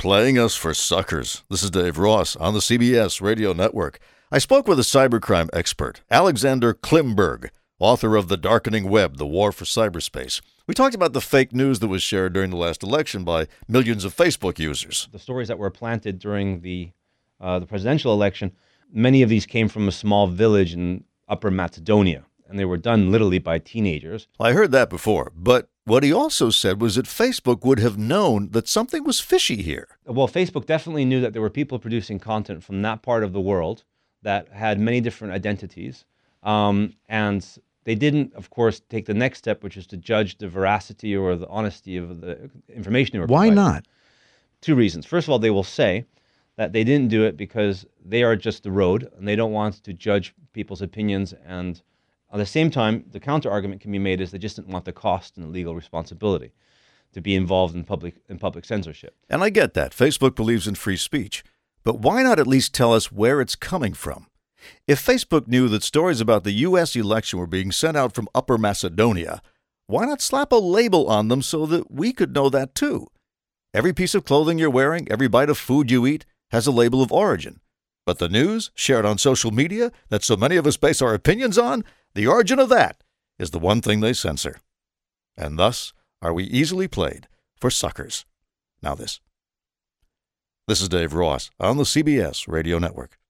Playing us for suckers. This is Dave Ross on the CBS Radio Network. I spoke with a cybercrime expert, Alexander Klimberg, author of The Darkening Web, The War for Cyberspace. We talked about the fake news that was shared during the last election by millions of Facebook users. The stories that were planted during the presidential election, many of these came from a small village in Upper Macedonia, and they were done literally by teenagers. I heard that before, but what he also said was that Facebook would have known that something was fishy here. Well, Facebook definitely knew that there were people producing content from that part of the world that had many different identities, and they didn't, of course, take the next step, which is to judge the veracity or the honesty of the information they were providing. Why not? Two reasons. First of all, they will say that they didn't do it because they are just the road, and they don't want to judge people's opinions. And at the same time, the counter-argument can be made is they just didn't want the cost and the legal responsibility to be involved in public censorship. And I get that. Facebook believes in free speech. But why not at least tell us where it's coming from? If Facebook knew that stories about the U.S. election were being sent out from Upper Macedonia, why not slap a label on them so that we could know that too? Every piece of clothing you're wearing, every bite of food you eat, has a label of origin. But the news, shared on social media, that so many of us base our opinions on, the origin of that is the one thing they censor. And thus are we easily played for suckers. Now this. This is Dave Ross on the CBS Radio Network.